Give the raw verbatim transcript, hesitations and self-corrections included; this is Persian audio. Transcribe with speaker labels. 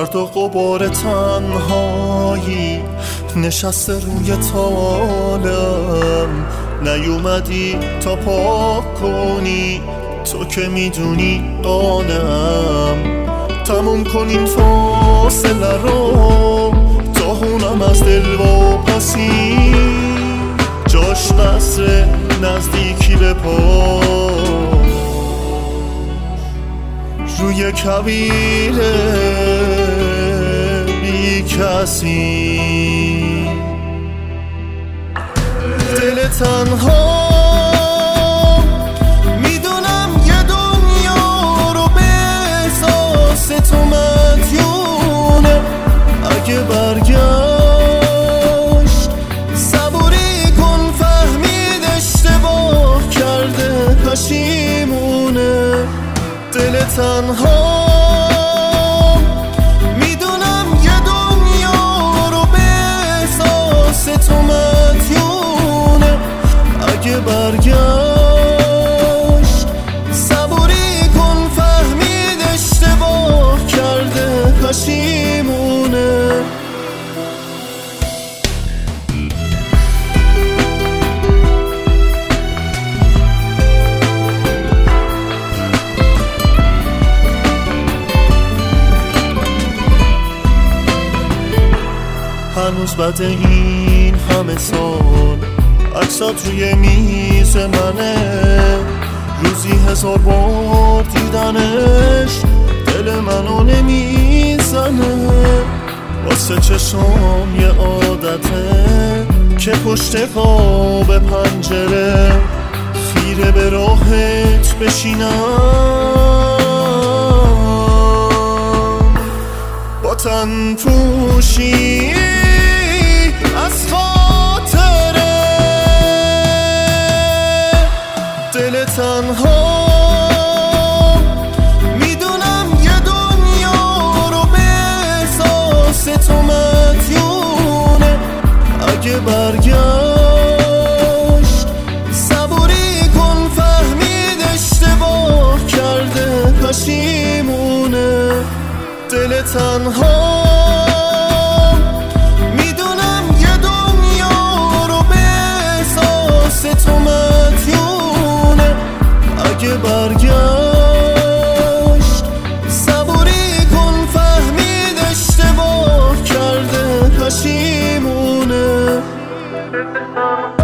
Speaker 1: گرد و غبار تنهایی نشسته روی طالم، نیومدی تا پاک کنی، تو که میدونی آنم. تموم کن این فاصله رو تا هونم از دل واپسی، جاش قصر نزدیکی به پا روی کویر بی کسی. دل تنها میدونم یه دنیا رو به احساس تو مدیونه، اگه برگشت صبوری کن، فهمید اشتباه کرده پشیمونه. دل تنها میدونم یه دنیا رو به احساس تو مدیونه، اگه برگشت صبوری کن، فهمید اشتباه کرده پشیمونه. هنوز بعد این همه سال عکسات روی میز منه، روزی هزار بار دیدنش دل منو نمیزنه. واسه چشام یه عادته که پشت قاب پنجره خیره به راهت بشینم، با تن پوشی از خاطره. دل تنها میدونم یه دنیا رو به احساس تو مدیونه، اگه برگشت صبوری کن، فهمید اشتباه کرده پشیمونه. دل تنها میدونم یه دنیا رو به احساس تو مدیونه، اگه برگشت صبوری کن، فهمید اشتباه کرده پشیمونه.